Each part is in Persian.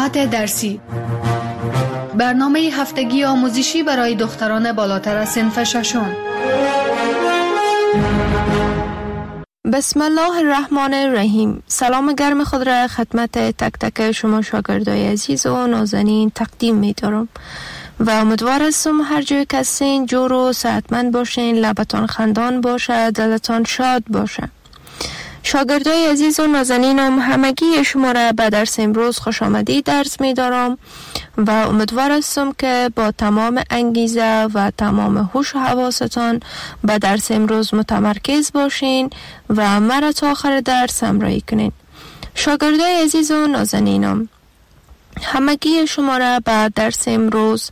ساعت درسی، برنامه هفتگی آموزشی برای دختران بالاتر از صنف ششم. بسم الله الرحمن الرحیم. سلام گرم خود را خدمت تک تک شما شاگردای عزیز و نازنین تقدیم می دارم و امیدوار هستم هر جای که هستین جور و صحتمند باشین، لبتان خندان باشه، دلتان شاد باشه. شاگردای عزیز و نازنینم، همگی شما را به درس امروز خوش آمدید درس می دارم و امیدوار هستم که با تمام انگیزه و تمام هوش و حواستان به درس امروز متمرکز باشین و مرا تا آخر درس همراهی کنین. شاگردای عزیز و نازنینم، همگی شما را به درس امروز،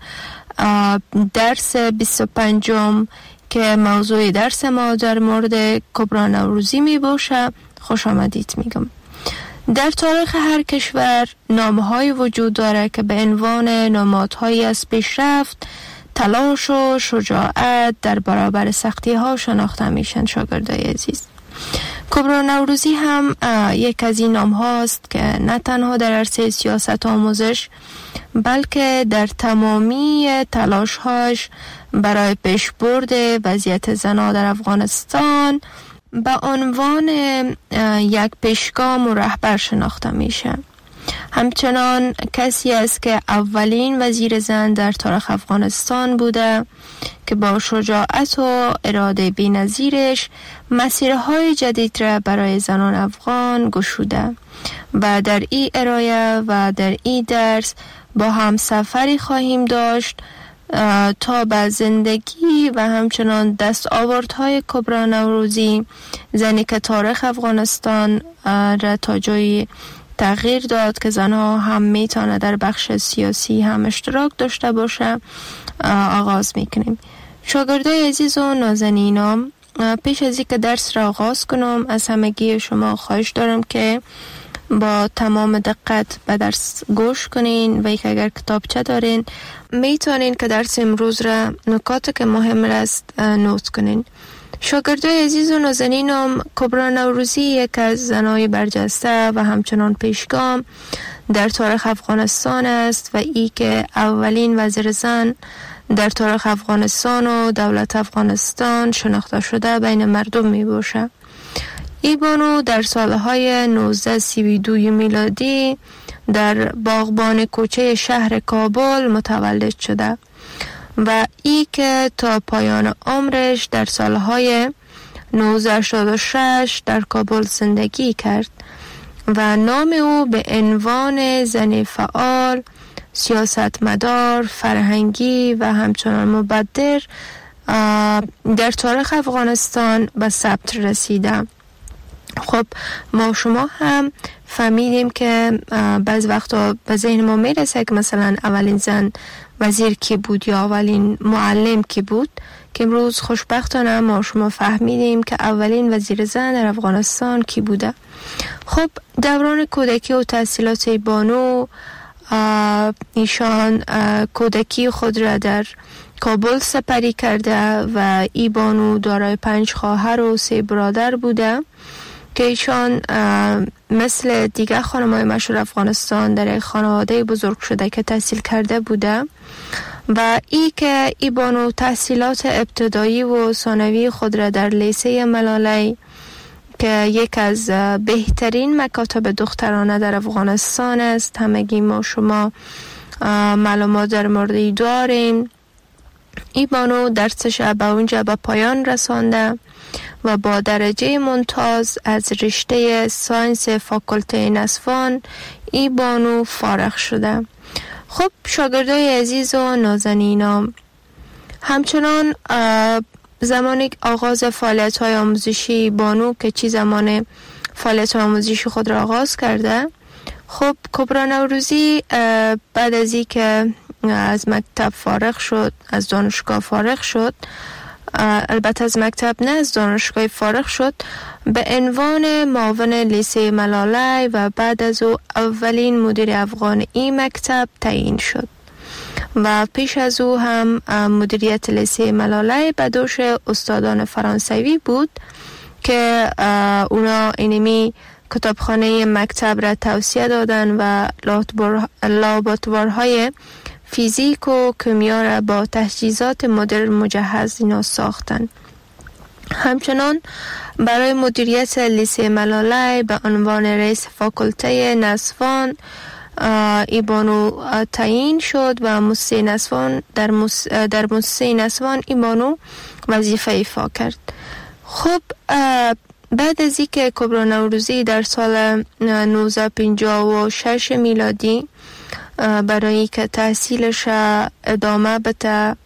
درس 25 که موضوع درس ما در مورد کبری نوروزی می باشه خوش آمدید میگم. در تاریخ هر کشور نامه‌های وجود داره که به عنوان نمادهایی از پیشرفت، تلاش و شجاعت در برابر سختی‌ها شناخته میشن. شاگردای عزیز، کبری نوروزی هم یک از این نام‌هاست که نه تنها در عرصه سیاست آموزش بلکه در تمامی تلاش‌هاش برای پیشبرد وضعیت زنان در افغانستان به عنوان یک پیشگام و رهبر شناخته میشه. همچنان کسی است که اولین وزیر زن در تاریخ افغانستان بوده که با شجاعت و اراده بی‌نظیرش مسیرهای جدید را برای زنان افغان گشوده و در این ارائه و در این درس با هم سفری خواهیم داشت تا به زندگی و همچنان دستاوردهای کبری نوروزی، زنی که تاریخ افغانستان را تا جایی تغییر داد که زنها هم میتونه در بخش سیاسی هم اشتراک داشته باشه، آغاز میکنیم. شاگردای عزیز و نازنینم، پیش از اینکه درس را آغاز کنم از همگی شما خواهش دارم که با تمام دقت به درس گوش کنین و اگر کتابچه دارین میتونین که درس امروز را نکاتی که مهم است نوت کنین. شاگردای عزیز و نازنینم، کبری نوروزی یک از زنای برجسته و همچنان پیشگام در تاریخ افغانستان است و ای که اولین وزیر زن در تاریخ افغانستان و دولت افغانستان شناخته شده بین مردم می باشه. ای بانو در سالهای 1932 میلادی در باغبان کوچه شهر کابل متولد شده و ای که تا پایان عمرش در سالهای 1986 در کابل زندگی کرد و نام او به عنوان زن فعال، سیاستمدار، فرهنگی و همچنان مبدر در تاریخ افغانستان به ثبت رسیده. خب ما شما هم فهمیدیم که بعض وقتا به ذهن ما میرسه که مثلا اولین زن وزیر کی بود یا اولین معلم کی بود، که امروز خوشبختانه ما شما فهمیدیم که اولین وزیر زن در افغانستان کی بوده. خب دوران کودکی و تحصیلات بانو، ایشان کودکی خود را در کابل سپری کرده و ای بانو دارای 5 خواهر و 3 برادر بوده که ایشان مثل دیگر خانم‌های مشهور افغانستان در یک خانواده بزرگ شده که تحصیل کرده بوده و ای که ای بانو تحصیلات ابتدایی و ثانوی خود را در لیسه ملالی که یک از بهترین مکاتب دخترانه در افغانستان است، همگی ما شما معلومات در موردی داریم، ای بانو درسش به اونجا به پایان رسانده و با درجه ممتاز از رشته ساینس فاکولته نسوان ای بانو فارغ شده. خب شاگردای عزیز و نازنینم، همچنان زمانی آغاز فعالیت‌های آموزشی بانو که چی زمان فعالیت آموزشی خود را آغاز کرده، خب کبری نوروزی بعد از این که از مکتب فارغ شد، از دانشگاه فارغ شد، البته از مکتب نه از دانشگاه فارغ شد، به عنوان معاون لیسه ملالی و بعد از او اولین مدیر افغان این مکتب تعیین شد و پیش از او هم مدیریت لیسه ملالی به دوش استادان فرانسوی بود که اونا اینمی کتابخانه مکتب را توسعه دادن و لابراتوارهای فیزیک و کیمیا را با تجهیزات مدرن مجهز اینا ساختن. همچنان برای مدیریت لیسه ملاله به عنوان رئیس فاکولته نسوان ایبانو تعیین شد و موسسه نسوان در موسسه نسوان ایبانو وظیفه ایفا کرد. خب بعد از اینکه کبرا نوروزی در سال 1956 میلادی برای که تحصیلش ادامه بده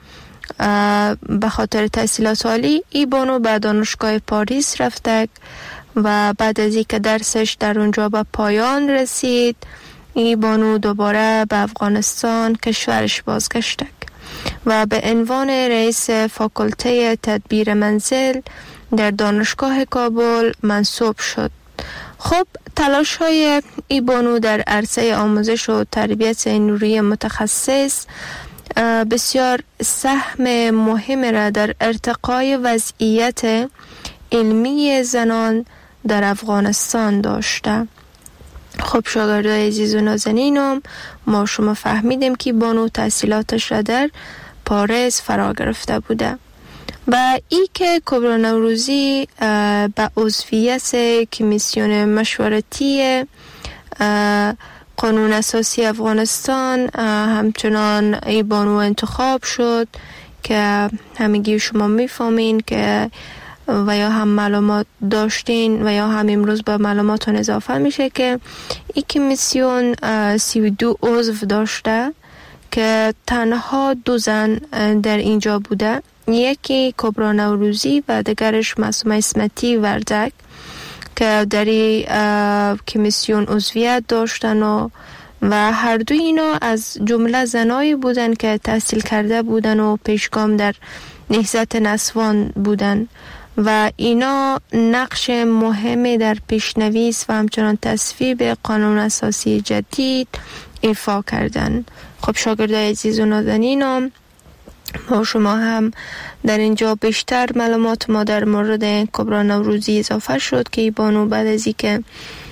به خاطر تحصیلات عالی، ایبانو به دانشگاه پاریس رفته و بعد از اینکه درسش در اونجا به پایان رسید، ایبانو دوباره به افغانستان کشورش بازگشت و به عنوان رئیس فاکولته تدبیر منزل در دانشگاه کابل منصوب شد. خب تلاش های ایبانو در عرصه آموزش و تربیت نوری متخصص بسیار سهم مهم را در ارتقای وضعیت علمی زنان در افغانستان داشته. خب شاگردای عزیز و نازنینم، ما شما فهمیدیم که بانو تحصیلاتش را در پاریس فرا گرفته بوده و ای که کبرا نوروزی به عضویت کمیسیون مشورتی قانون اساسی افغانستان همچنان ای بانو انتخاب شد که همگی شما میفهمین که و یا هم معلومات داشتین و یا هم امروز به معلوماتون اضافه میشه که این کمیسیون 32 عضو داشته که تنها 2 زن در اینجا بوده، یکی کبرا نوروزی و دیگرش معصومه اسمتی وردک که در کمیسیون عضویت داشتن و هر دو اینا از جمله زنایی بودن که تحصیل کرده بودن و پیشگام در نهضت نسوان بودن و اینا نقش مهمی در پیشنویس و همچنان تصویب قانون اساسی جدید ایفا کردن. خب شاگردای عزیز و نازنینم، ما شما هم در اینجا بیشتر معلومات ما در مورد کبرا نوروزی اضافه شد که بانو بعد از اینکه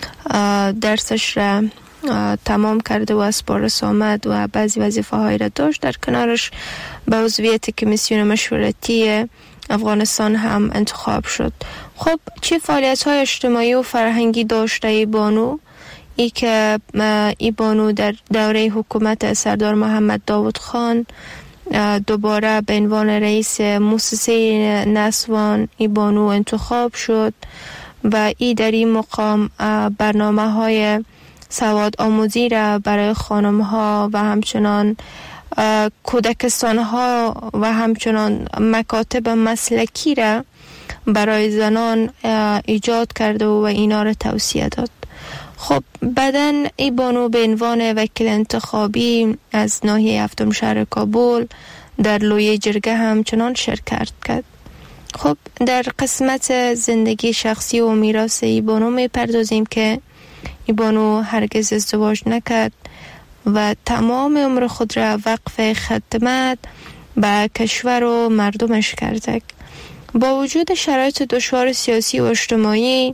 درسش را تمام کرده و از پاریس آمد و بعضی وظیفه هایی را داشت، در کنارش به عضویت کمیسیون مشورتی افغانستان هم انتخاب شد. خب چه فعالیت های اجتماعی و فرهنگی داشته ای بانو؟ ای که ای بانو در دوره حکومت سردار محمد داود خان دوباره به عنوان رئیس موسسه نسوان ای بانو انتخاب شد و ای در این مقام برنامه های سواد آموزی را برای خانم ها و همچنان کودکستان ها و همچنان مکاتب مسلکی را برای زنان ایجاد کرده و اینا را توصیه داد. خب بعداً ای بانو به عنوان وکیل انتخابی از ناحیه هفتم شهر کابل در لویه جرگه همچنان شرکت کرد. خب در قسمت زندگی شخصی و میراث ای بانو می پردازیم که ای بانو هرگز ازدواج نکرد و تمام عمر خود را وقف خدمت به کشور و مردمش کرده. با وجود شرایط دشوار سیاسی و اجتماعی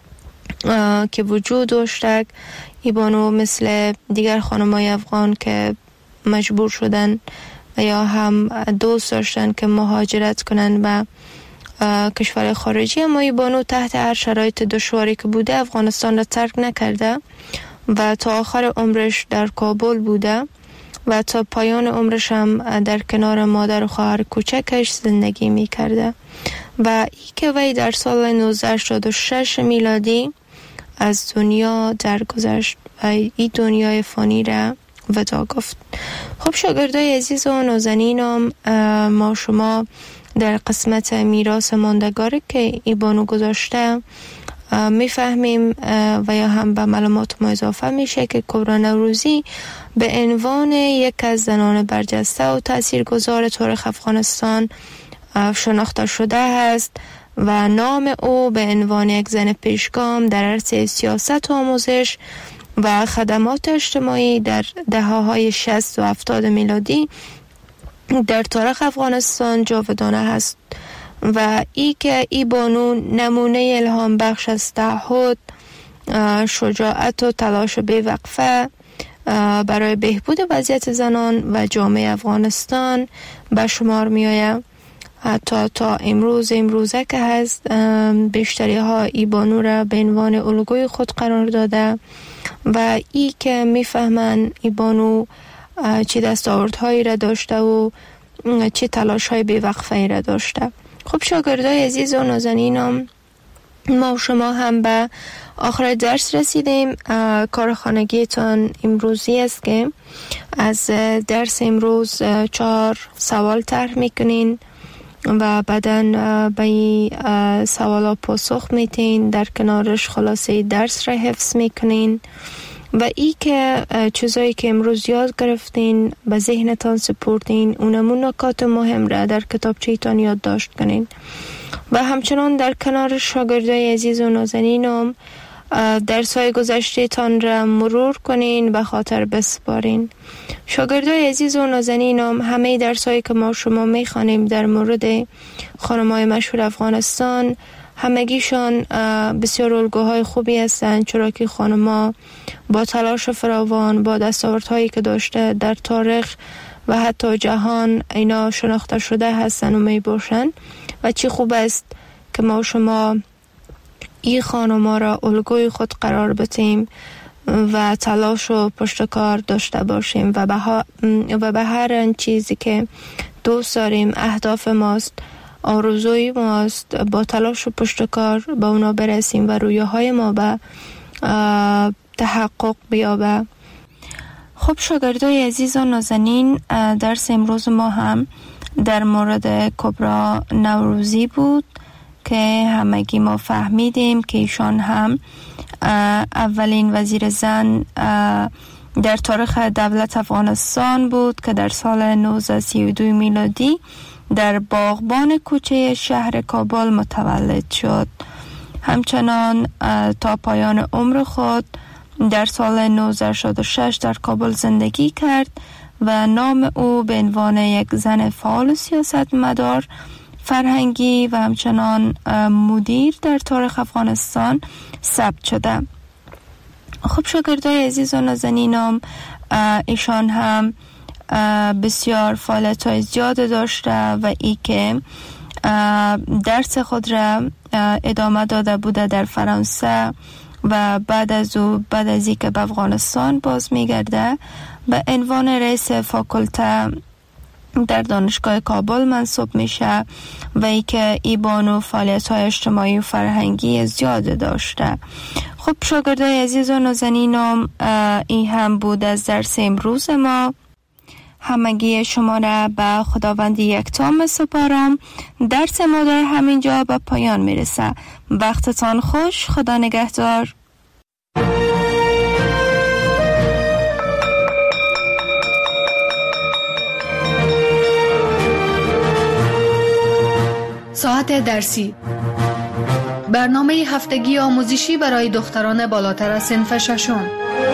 که وجود داشته، ای بانو مثل دیگر خانم‌های افغان که مجبور شدن و یا هم دوست داشتن که مهاجرت کنن به کشور خارجی، اما ای بانو تحت هر شرایط دشواری که بوده افغانستان را ترک نکرده و تا آخر عمرش در کابل بوده و تا پایان عمرش هم در کنار مادر و خواهر کوچکش زندگی می کرده و ای که وی در سال 1986 میلادی از دنیا درگذشت و این دنیای فانی را ودا گفت. خب شاگردای عزیز و نازنینم، ما شما در قسمت میراث ماندگاری که ای بانو گذاشته میفهمیم و یا هم به معلومات ما اضافه میشه که کبرا نوروزی به عنوان یک از زنان برجسته و تاثیرگذار تاریخ افغانستان شناخته شده است و نام او به عنوان یک زن پیشگام در عرصه سیاست و آموزش و خدمات اجتماعی در دهه‌های 60 و 70 میلادی در تاریخ افغانستان جاودانه است و ای که ای بانو نمونه الهام بخش از تعهد، شجاعت و تلاش بی‌وقفه برای بهبود وضعیت زنان و جامعه افغانستان به شمار می آید. حتی تا امروزه که هست بیشتری ها ای بانو را به عنوان الگوی خود قرار داده و ای که می فهمن ای بانو چی دستاوردهایی را داشته و چی تلاش های بی‌وقفه را داشته. خب شاگردای عزیز و نازنینم، ما و شما هم به آخر درس رسیدیم. کار خانگیتان امروزی است که از درس امروز 4 سوال طرح میکنین و بعداً به این سوالا پاسخ میتین، در کنارش خلاصه درس را حفظ میکنین و ای که چیزایی که امروز یاد گرفتین به ذهنتان سپردین، اونمون نکات مهم را در کتابچه‌تان یادداشت کنین و همچنان در کنار شاگردای عزیز و نازنینم درس‌های گذشته تان را مرور کنین، به خاطر بسپارین. شاگردای عزیز و نازنینم، همه درس‌هایی که ما شما می‌خوانیم در مورد خانم‌های مشهور افغانستان، همگیشان بسیار الگوهای خوبی هستند، چرا که خانم‌ها با تلاش فراوان، با دستاوردهایی که داشته در تاریخ و حتی جهان اینا شناخته شده هستند و می باشند و چی خوب است که ما شما این خانم‌ها را الگوی خود قرار بدیم و تلاش و پشتکار داشته باشیم و به هر چیزی که دوست داریم، اهداف ماست، آرزوی ماست، با تلاش و پشتکار به اونا برسیم و رویاهای ما به تحقق بیابه. خب شاگردای عزیز و نازنین، درس امروز ما هم در مورد کبرا نوروزی بود که همگی ما فهمیدیم که ایشان هم اولین وزیر زن در تاریخ دولت افغانستان بود که در سال 1932 میلادی در باغبان کوچه شهر کابل متولد شد. همچنان تا پایان عمر خود در سال 1966 در کابل زندگی کرد و نام او به عنوان یک زن فعال سیاستمدار فرهنگی و همچنان مدیر در تاریخ افغانستان ثبت شده. خب شاگردای عزیز و نازنینم، ایشان هم بسیار فعالیت‌های زیاد داشته و ای که درس خود را ادامه داده بوده در فرانسه و بعد از ای که به افغانستان باز میگرده به عنوان رئیس فاکولته در دانشگاه کابل منصوب میشه و ای که ای بانو فعالیت‌های اجتماعی و فرهنگی زیاد داشته. خب شاگردای عزیز و نازنینم، این هم بود از درس امروز ما. همگی شما را به خداوند یکتا می‌سپارم. درس ما در همینجا به پایان میرسه. وقتتان خوش. خدا نگهدار. ساعت درسی، برنامه هفتگی آموزشی برای دختران بالاتر از صنف ششم.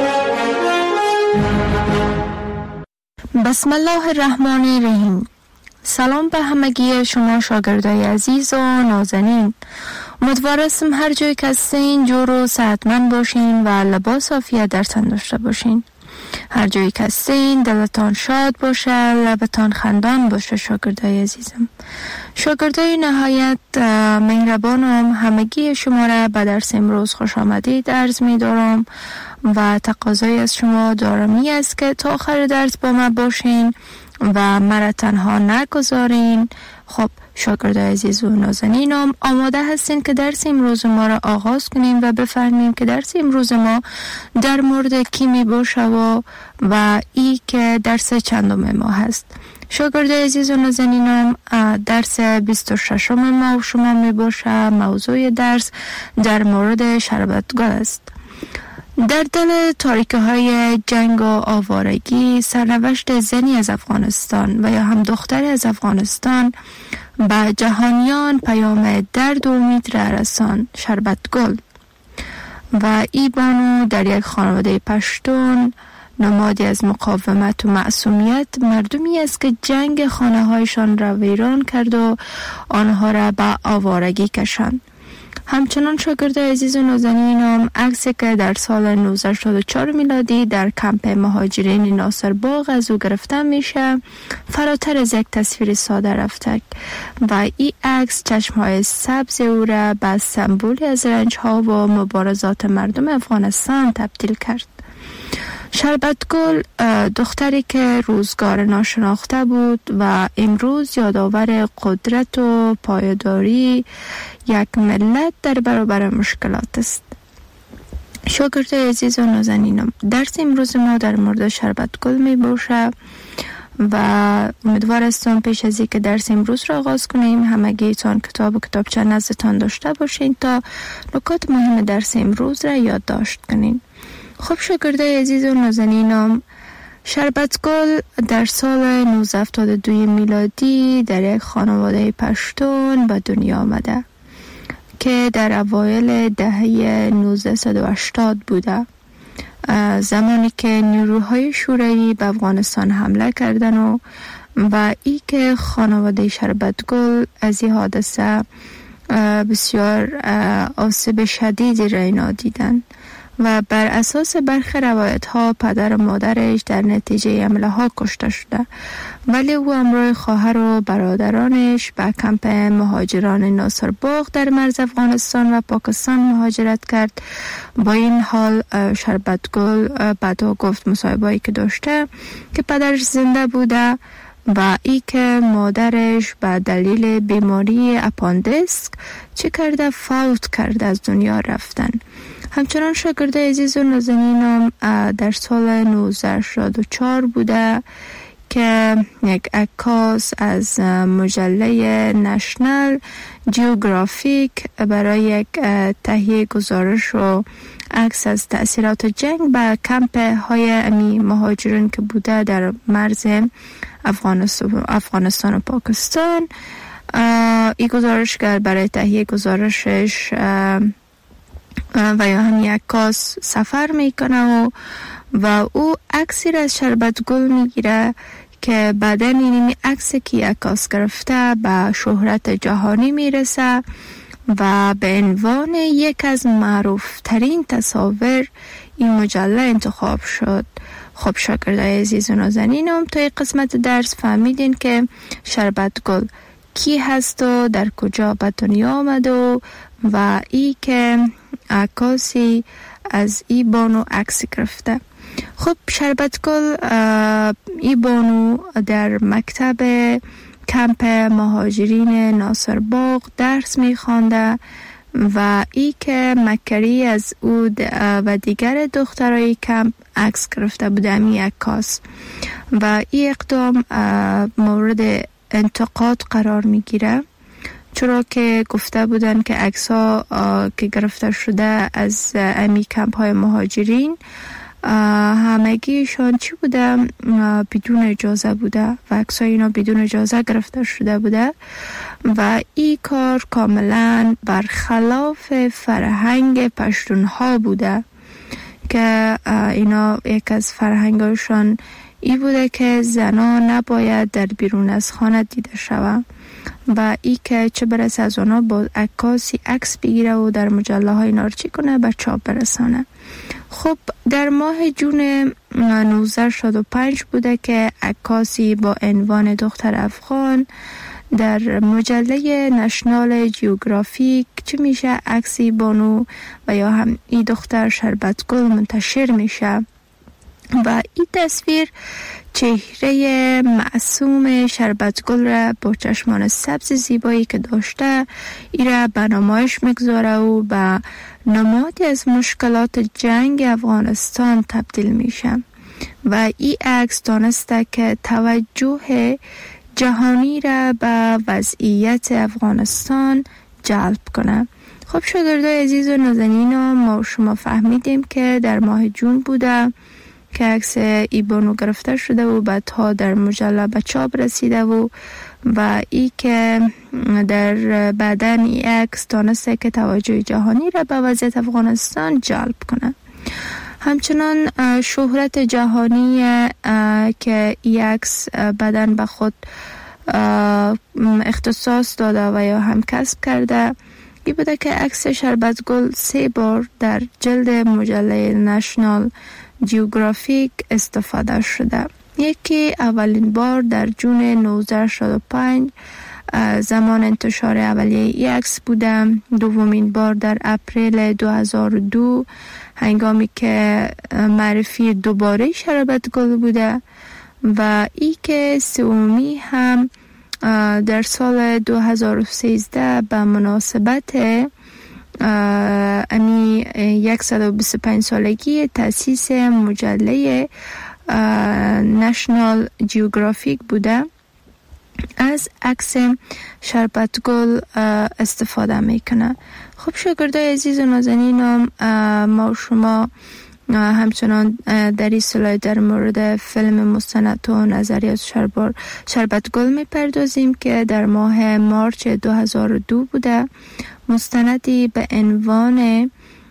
بسم الله الرحمن الرحیم. سلام به همگی شما شاگردای عزیز و نازنین. امیدوارم هر جای که هستین جور و صحتمند باشین و لباس عافیت در تن داشته باشین. هر جایی که هستین دلتان شاد باشه، لبتان خندان باشه. شاگردای عزیزم، شاگردای نهایت مهربانم، همگی شما را به درس امروز خوش آمدید عرض می دارم و تقاضای از شما دارمی است که تا آخر درس با ما باشین و مرا تنها نگذارین. خب شاگردای عزیز و نازنینم، آماده هستین که درس امروز ما را آغاز کنیم و بفهمیم که درس امروز ما در مورد کی می باشه و ای که درس چندم ما هست. شاگردای عزیز و نازنینم، درس 26 ما و شما می باشه. موضوع درس در مورد شربتگل است. در دل تاریکه های جنگ و آوارگی، سرنوشت زنی از افغانستان و یا هم دختری از افغانستان به جهانیان پیام درد و امید را رساند. شربتگل و ای بانو در یک خانواده پشتون، نمادی از مقاومت و معصومیت، مردمی است که جنگ خانه هایشان را ویران کرد و آنها را به آوارگی کشاند. همچنان شاگرد عزیز و نازنینم عکسی که در سال 1984 میلادی در کمپ مهاجرین ناصر باغ از او گرفته میشه فراتر از یک تصویر ساده رفته و این عکس چشمهای سبز او را به سمبولی از رنجها و مبارزات مردم افغانستان تبدیل کرد. شربتگل دختری که روزگار ناشناخته بود و امروز یادآور قدرت و پایداری یک ملت در برابر مشکلات است. شاگرد عزیز و نازنینم، درس امروز ما در مورد شربتگل می باشه و امیدوار هستم پیش از اینکه درس امروز را آغاز کنیم همگیتان کتاب و کتابچه نزدتان داشته باشین تا نکات مهم درس امروز را یادداشت کنین. خب شاگرده عزیز و نازنینم، شربتگل در سال 1972 میلادی در یک خانواده پشتون به دنیا آمده که در اوایل دهه 1980 بوده، زمانی که نیروهای شوروی به افغانستان حمله کردن و ای که خانواده شربتگل از این حادثه بسیار آسیب شدیدی را اینا دیدن و بر اساس برخی روایت ها پدر و مادرش در نتیجه حمله ها کشته شده، ولی او همراه خواهر و برادرانش به کمپ مهاجران ناصر باغ در مرز افغانستان و پاکستان مهاجرت کرد. با این حال شربتگل بعدا گفت مصاحبه‌ای که داشته که پدرش زنده بوده و ای که مادرش به دلیل بیماری اپاندیسک چه کرده فوت کرده، از دنیا رفتن. همچنان شاگرد عزیز و نازنینم در سال 1984 بوده که یک عکاس از مجله نشنال جیوگرافیک برای یک تهیه گزارش و عکس از تأثیرات جنگ به کمپ های امی مهاجرین که بوده در مرز افغانستان و پاکستان، این گزارشگر برای تهیه گزارشش و یا هم یک عکاس سفر میکنه و او عکسی را از شربتگل میگیره که بعداً این عکسی که عکاس گرفته به شهرت جهانی میرسه و به عنوان یک از معروف ترین تصاویر این مجله انتخاب شد. خب شاگردای عزیز و نازنینم، تا این قسمت درس فهمیدین که شربتگل کی هست و در کجا به دنیا آمد و ای که عکاسی از ای بانو عکس گرفته. خب شربتگل ای بانو در مکتب کمپ مهاجرین ناصر باغ درس میخوانده و ای که مکری از او و دیگر دخترای کمپ عکس گرفته بوده می عکاس و ای اقدام مورد انتقاد قرار میگیره، چرا که گفته بودن که عکس‌ها که گرفته شده از امی کمپ های مهاجرین همگیشان چی بوده؟ بدون اجازه بوده و عکس‌های اینا بدون اجازه گرفته شده بوده و این کار کاملا برخلاف فرهنگ پشتونها بوده که اینا یک از فرهنگشان ای بوده که زنان نباید در بیرون از خانه دیده شوند و ای که چه برسه از اونا با عکاسی عکس بگیره و در مجله های نارچی کنه به چاپ برسانه. خب در ماه جون 1965 بوده که عکاسی با عنوان دختر افغان در مجله نشنال جیوگرافیک چه میشه عکسی بانو و یا هم این دختر شربتگل منتشر میشه و این تصویر چهره معصوم شربتگل را با چشمان سبز زیبایی که داشته ای را به نمایش میگذاره و به نمادی از مشکلات جنگ افغانستان تبدیل میشه و این عکس دانسته که توجه جهانی را به وضعیت افغانستان جلب کنه. خب شاگردای عزیز و نازنینم، ما شما فهمیدیم که در ماه جون بوده که عکس ای بانو گرفته شده و بعدها در مجله به چاپ رسیده و ای که در بعدن ای عکس دانسته که توجه جهانی را به وضعیت افغانستان جلب کنه. همچنان شهرت جهانی که ای عکس بعدن به خود اختصاص داده و یا هم کسب کرده این بوده که عکس شربت گل 3 بار در جلد مجله نشنال جیوگرافیک استفاده شده. یکی اولین بار در جون 1965 زمان انتشار اولیه این عکس بوده. دومین بار در اپریل 2002 هنگامی که معرفی دوباره شربت گل بوده و ای که سومی هم در سال 2013 به مناسبت 125 سالگی تأسیس مجله نشنال جیوگرافیک بوده. از عکس شربت گل استفاده میکنه. خب شاگردای عزیز و نازنینم، ما و شما همچنان در این سلایت در مورد فیلم مستند و نظریات شربت گل میپردازیم که در ماه مارچ 2002 بوده. مستندی به عنوان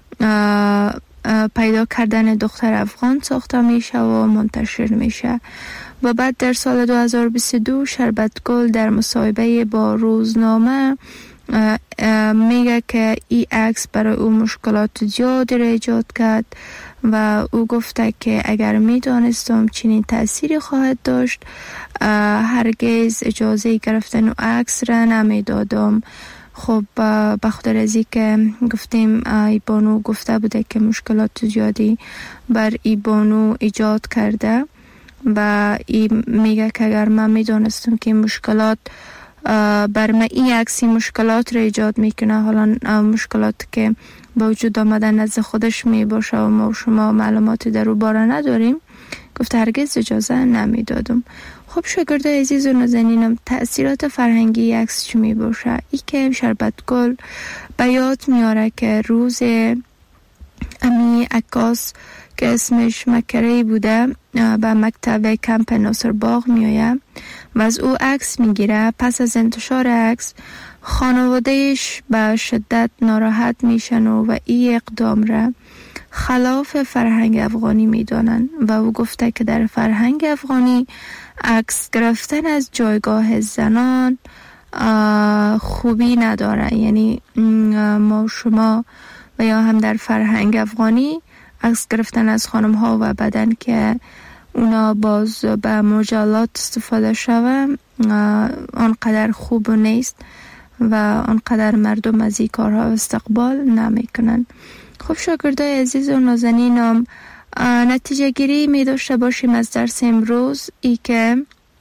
پیدا کردن دختر افغان ساخته میشه و منتشر میشه و بعد در سال 2022 شربت گل در مصاحبه با روزنامه میگه که این عکس برای او مشکلات زیادی را ایجاد کرد و او گفته که اگر میدانستم چنین تأثیری خواهد داشت هرگز اجازه گرفتن او عکس را نمیدادم. خب بخاطر از این که گفتیم ای بانو گفته بوده که مشکلات زیادی بر ای بانو ایجاد کرده و این میگه که اگر من میدانستم که مشکلات بر من این عکسی مشکلات را ایجاد میکنه، حالا مشکلات که با وجود آمدن نزد خودش می باشه و ما و شما معلوماتی در او باره نداریم، گفته هرگز اجازه نمیدادم. خب شاگردای عزیز و نازنینم، تأثیرات فرهنگی عکس چی می باشه؟ ای که شربت گل به یاد میاره که روز امی عکاس که اسمش مکری بوده به مکتب کمپ ناصر باغ میآید و از او عکس میگیره. پس از انتشار عکس خانوادهش به شدت ناراحت میشن و این اقدام را خلاف فرهنگ افغانی میدانن و او گفته که در فرهنگ افغانی عکس گرفتن از جایگاه زنان خوبی نداره. یعنی ما شما و یا هم در فرهنگ افغانی عکس گرفتن از خانم ها و بدن که اونا باز به مجلات استفاده شوه آنقدر خوب نیست و آنقدر مردم از این کارها استقبال نمی کنن. خب شاگردای عزیز و نازنینم، نتیجه گیری می داشته باشیم از درس امروز ای که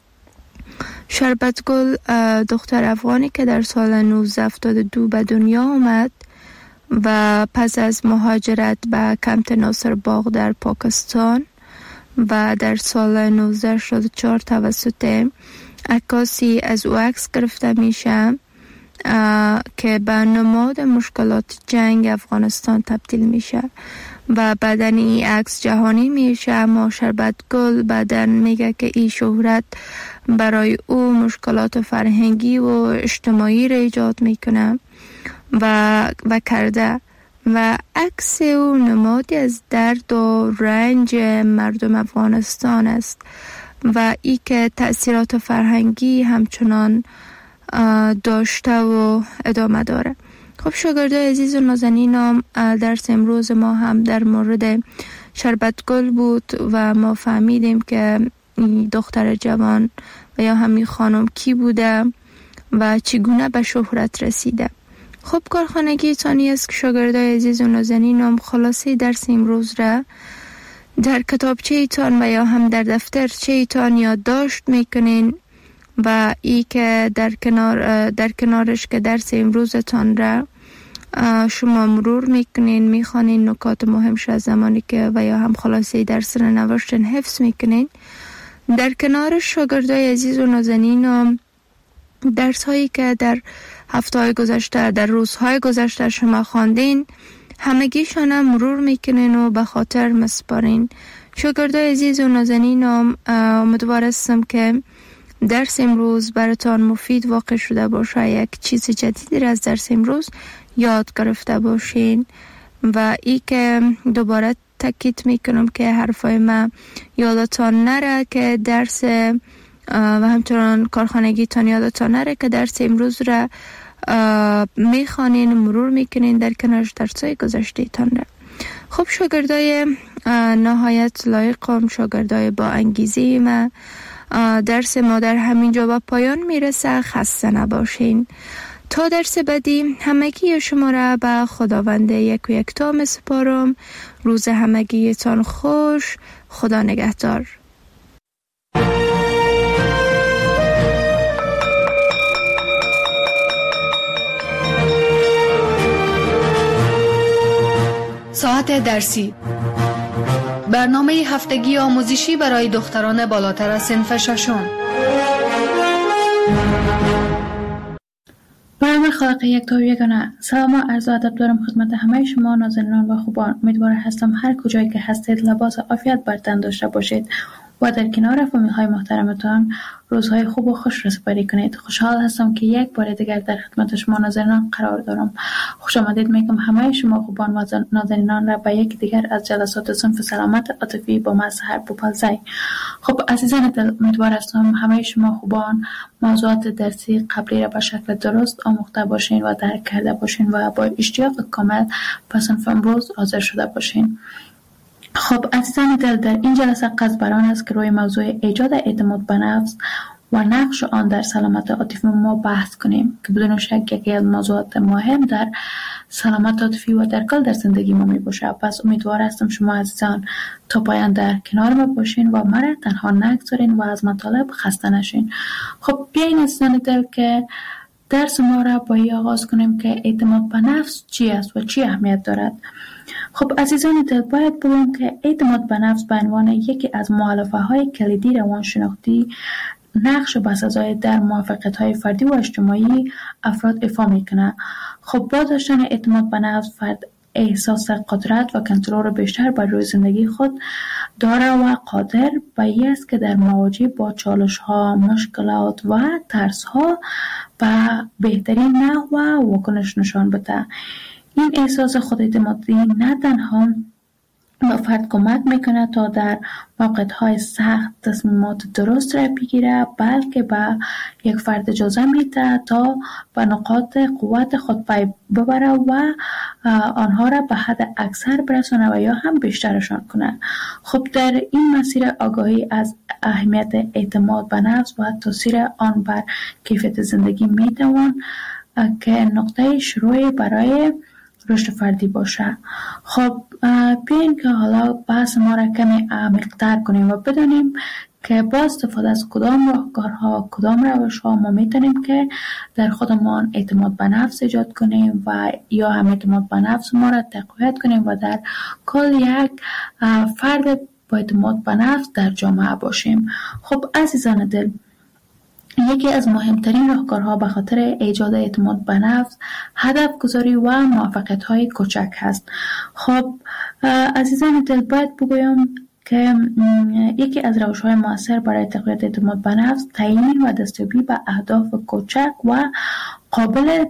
شربت گل دختر افغانی که در سال 1972 به دنیا آمد و پس از مهاجرت به کمپ ناصر باغ در پاکستان و در سال 1964 توسط عکاسی از او عکس گرفته میشه که به نماد مشکلات جنگ افغانستان تبدیل میشه و بعدن این عکس جهانی میشه. اما شربت گل بعدن میگه که این شهرت برای او مشکلات فرهنگی و اجتماعی را ایجاد میکنه و کرده و عکس او نمادی از درد و رنج مردم افغانستان است و ای که تأثیرات فرهنگی همچنان داشته و ادامه داره. خب شاگردای عزیز و نازنینم، درس امروز ما هم در مورد شربت گل بود و ما فهمیدیم که دختر جوان و یا همین خانم کی بوده و چگونه به شهرت رسیده. خب کارخانگی تانی است که شاگردای عزیز و نازنینم خلاصه درس امروز را در کتابچه ایتان و یا هم در دفترچه ایتان یادداشت میکنین و ای که در کنارش که درس امروزتان را شما مرور میکنین، میخوانین نکات مهمش از زمانی که و یا هم خلاصه درس را نوشتن حفظ میکنین. در کنارش شاگردای عزیز و نازنینم درس هایی که در هفته‌های گذشته در روزهای گذشته شما خواندین همگیشان هم مرور میکنین و به خاطر مسپارین. شاگردای عزیز و نازنینم، امیدوار هستم که درس امروز براتان مفید واقع شده باشه، یک چیز جدیدی را از درس امروز یاد گرفته باشین و ای که دوباره تاکید میکنم که حرفای من یادتان نره که درس و همچنان کارخانگی تان یادتان نره که درس امروز را میخوانین، مرور میکنین در کنارش درسای گذشته تان را. خب شاگردای نهایت لایقم، شاگردای با انگیزه ما، درس ما در همینجا به پایان میرسه. خسته نباشین. تا درس بعدی همگی شما را به خداوند یک و یکتا می سپارم. روز همگیتان خوش. خدا نگهدار. ساعت درسی، برنامه هفتگی آموزشی برای دختران بالاتر از صنف ششم. برنامه خالق یک و یگانه. سلام و عرض ادب دارم خدمت همه شما نازنینان و خوبان. امیدوار هستم هر کجایی که هستید لباس عافیت بر تن داشته باشید و در کنار فامیل‌های محترمتان روزهای خوب و خوش را سپری کنید. خوشحال هستم که یک بار دیگر در خدمت شما ناظرینان قرار دارم. خوش آمدید میگم همه شما خوبان و ناظرینان را به یک دیگر از جلسات صنف سلامت عاطفی با مظهر بوپالزی. خب عزیزان دل، امیدوار هستم همه شما خوبان موضوعات درسی قبلی را به شکل درست آموخته باشین و درک کرده باشین و با اشتیاق کامل به صنف امروز حاضر شده باشین. خب عزیزان دل، در این جلسه قصد بر آن است که روی موضوع ایجاد اعتماد به نفس و نقش آن در سلامت عاطفی ما بحث کنیم که بدون شک یکی از موضوعات مهم در سلامت عاطفی و در کل در زندگی ما می باشه. پس امیدوار هستم شما عزیزان تا پایان در کنار ما باشین و مرا تنها نگذارین و از مطالب خسته نشین. خب بیاین عزیزان دل که درس ما را با این آغاز کنیم که اعتماد به نفس چی است و چی اهمیت دارد. خب عزیزان دل، باید بگویم که اعتماد به نفس به عنوان یکی از مؤلفه‌های کلیدی روانشناختی نقش بسزای در موفقیت‌های فردی و اجتماعی افراد ایفا میکنه. خب با داشتن اعتماد به نفس فرد احساس قدرت و کنترل بیشتر بر روی زندگی خود داره و قادر به این است که در مواجهه با چالش‌ها، مشکلات و ترس‌ها به بهترین نحو واکنش نشان بده. این احساس خوداعتمادی نه تنها به فرد کمک میکنه تا در موقعیت‌های سخت تصمیمات درست را بگیره، بلکه به یک فرد اجازه میده تا به نقاط قوت خود پی ببره و آنها را به حد اکثر برسونه و یا هم بیشترشان کنه. خب در این مسیر آگاهی از اهمیت اعتماد به نفس و تاثیر آن بر کیفیت زندگی میتوان که نقطه شروعی برای رشد فردی باشه. خب بیاین که حالا بحث ما را کمی عمیق‌تر کنیم و بدانیم که با استفاده از کدام راهکارها، کدام روش‌ها ما میتونیم که در خودمان اعتماد به نفس ایجاد کنیم و یا هم اعتماد به نفس ما را تقویت کنیم و در کل یک فرد با اعتماد به نفس در جامعه باشیم. خب عزیزان دل، یکی از مهمترین راهکارها به خاطر ایجاد اعتماد به نفس هدف گذاری و موفقیت‌های کوچک هست. خب عزیزان دل، باید بگویم که یکی از روش‌های مؤثر برای تقویت اعتماد به نفس تعیین و دستیابی به اهداف کوچک و قابل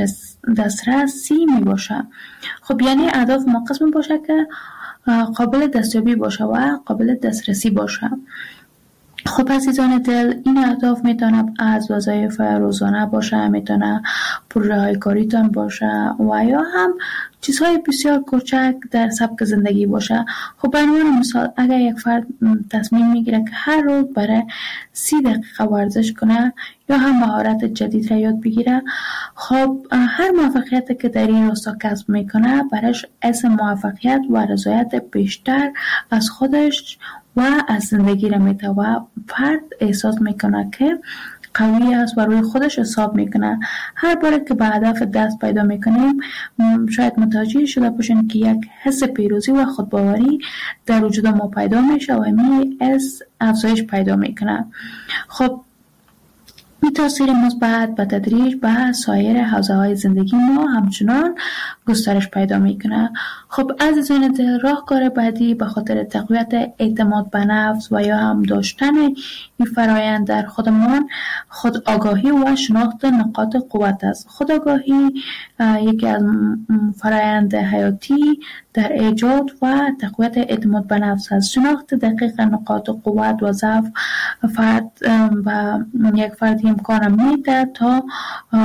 دسترسی می باشه. خب یعنی اهداف ما قسم باشه که قابل دستیابی باشه و قابل دسترسی باشه. خب عزیزان دل، این اهداف میتونه از وظایف روزانه باشه، میتونه پروژه‌های کاریتان باشه و یا هم چیزهای بسیار کوچک در سبک زندگی باشه. خب به عنوان مثال اگر یک فرد تصمیم میگیره که هر روز برای 30 دقیقه ورزش کنه یا هم مهارت جدید را یاد بگیره، خب هر موفقیتی که در این راستا کسب میکنه برایش حس موفقیت و رضایت بیشتر از خودش و از زندگی را میده و فرد احساس میکنه که قوی است و روی خودش حساب میکنه. هر بار که به هدف دست پیدا میکنیم شاید متوجه شده باشین که یک حس پیروزی و خودباوری در وجود ما پیدا میشه و این حس افزایش پیدا میکنه. خب این تاثیر مثبت به تدریج به سایر حوزه‌های زندگی ما همچنان گسترش پیدا میکنه. خب عزیزان دل، راهکار بعدی به خاطر تقویت اعتماد به نفس و یا هم داشتن این فرایند در خودمان خود آگاهی و شناخت نقاط قوت است. خود آگاهی یکی از فرایند حیاتی در ایجاد و تقویت اعتماد به نفس است. شناخت دقیق نقاط قوت و ضعف فرد و یک فرد امکان میده تا